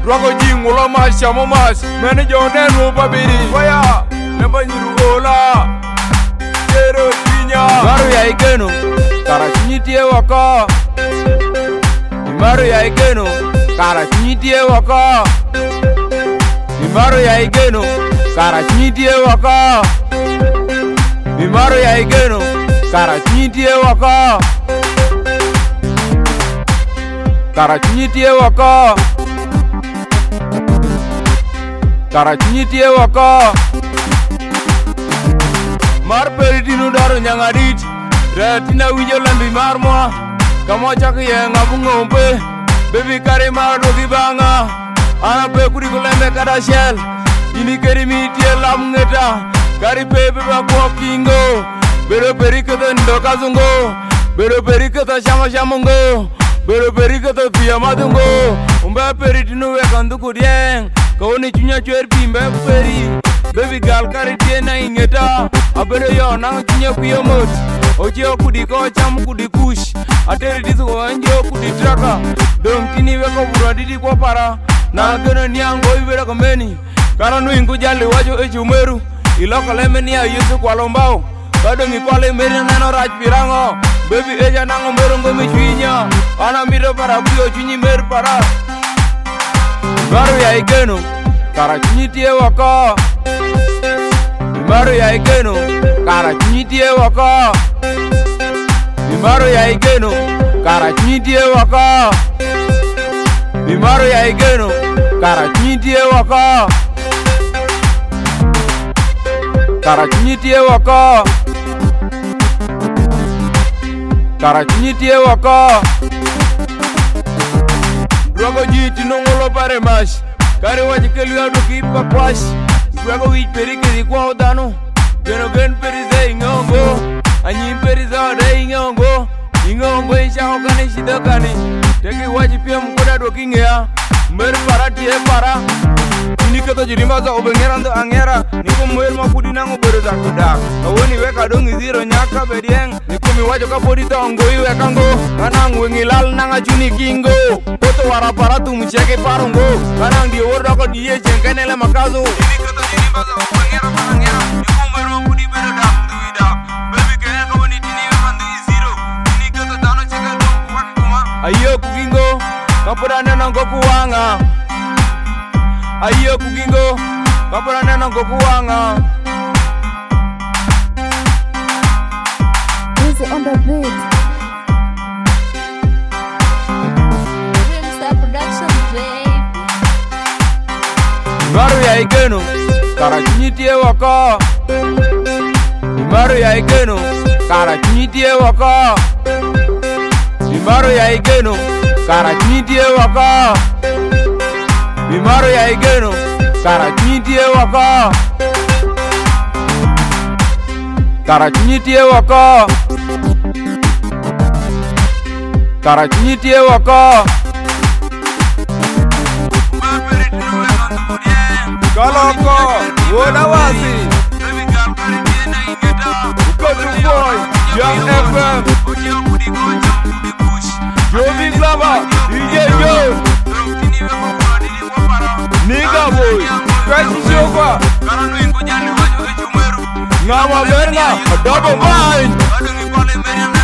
Rwago jingulo mas chamo mas mene jonenu babiri Waya Nemba nyirugola Jero tinya Maru ya igeno Kara chinyitie wako Maru ya igeno Kara chinyitie wako Maru ya igeno Kara chinyitie wako Maru ya igeno Kara chinyitie wako Kara chinyitie wako Kara chinyitie wako Mar peritinu daro nyangadit Retina winjo lambi mar mwa Kamo chaki yenga bungombe Baby kare mar dogi banga Ana pe kuri kulembe kada shell Ini keri mitie lam ngeta Kari pepe bakwa kingo Bero perikata ndoka zungo Bero perikata shama shamungo Bero perikata tuya madungo Umbe peritinu weka nduku dieng Kawoni chunya chwer bimbe peri Baby girl kari tie na ingeta Abero yo nang chunya kuyo mot Ochio kudi ko cham kudi kush Ateri disu ko anjo kudi traka Dom kini weko bura didi kwa para Na kena niango ibera kameni Kana nuingu jali wajo echumeru Iloko leme niya yusu kwa lombao Kado ngikwale meri nano raj pirango Baby eja nango meru ngomi chwinya Ana miro para kuyo chunyi meru para Maru ya igeno Kara chinyitie wako Maru ya igeno Kara chinyitie wako Maru ya igeno Kara chinyitie wako Maru ya igeno Kara chinyitie wako Kara chinyitie wako Kara chinyitie wako Rwago jiti nongolo pare mash Kare waji kelu ya doki pa kwash Rwago wich peri kedi kwa odano Geno gen peri ze ingongo Anyi peri za ode ingongo Ingongo isha hokane shidokane Teki waji pia mkoda doki ngea Mer para tie para Ini kata jirimba za obengera ndo angera Niko mwel mapudi nango bero za kudak Kawoni weka dongi zero nyaka bedieng Niko miwajo ka podi to ongoi weka ngo Kanang wengi lal nanga chuni kingo Koto warapara tu mcheke parongo Kanang di orda ko diye chenkenele makazo Ini kata jirimba za obengera parangera Niko mwel mapudi bero da duida Baby kaya kawoni tini wekandu zero Ini kata tano cheka dongo wakuma Ayo kukingo Kapoda nena ngoku wanga Ayo kukingo Kapoda nena ngoku wanga Easy on the beat Dreamstar Production baby Maru ya igeno Kara chinyitie wako Maru ya igeno Kara chinyitie wako Maru ya igeno Kara chinyitie wako Maru ya igeno Kara chinyitie wako Kara chinyitie wako Kara chinyitie wako Kaloko Woda wasi Ukotu boy Young FM Jovi Glava Yo Nigga boy Fresh Sofa Ngama Berna Double Mind